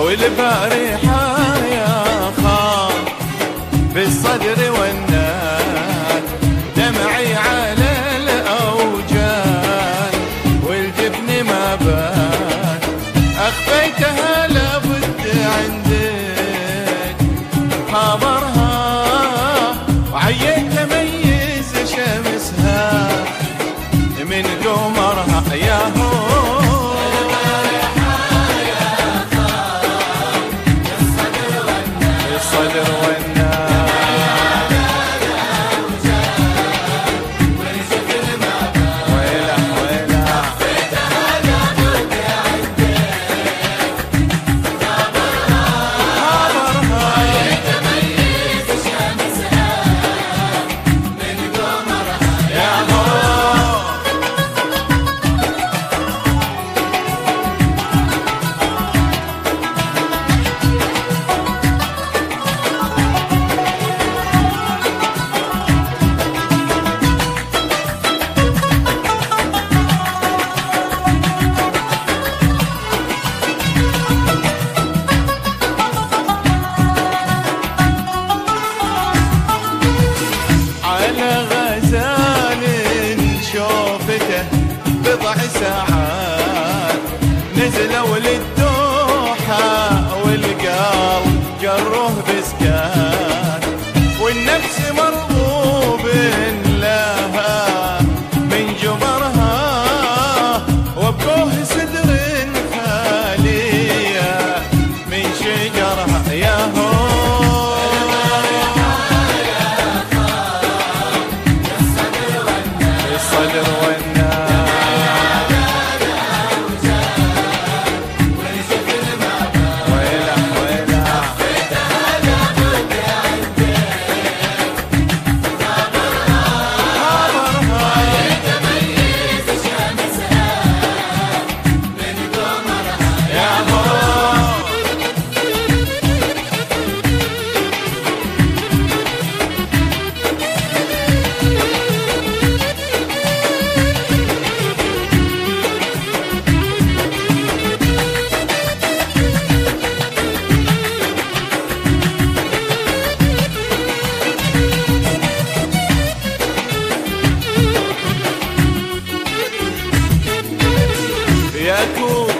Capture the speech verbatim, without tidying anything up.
والبارحة يا خال بالصدر والنار، دمعي على الأوجان والجبن ما بان، أخفيتها لابد عندك خبرها، وعيت تميز شمسها من قمرها يا هو. الصدر والنار ويلا ويلا خبرها يتميز شمسها من قمرها يا هو. على غزال شوفته بضع ساعات، نزلوا للدوحة والقلب جروه بسكات، والنفس مرغوب لها من جبرها، وابوه صدر خالية من شجرها يا هو. الصدر والنار ويلا ويلا خبرها يتميز شمسها من قمرها يا هو. يا كوب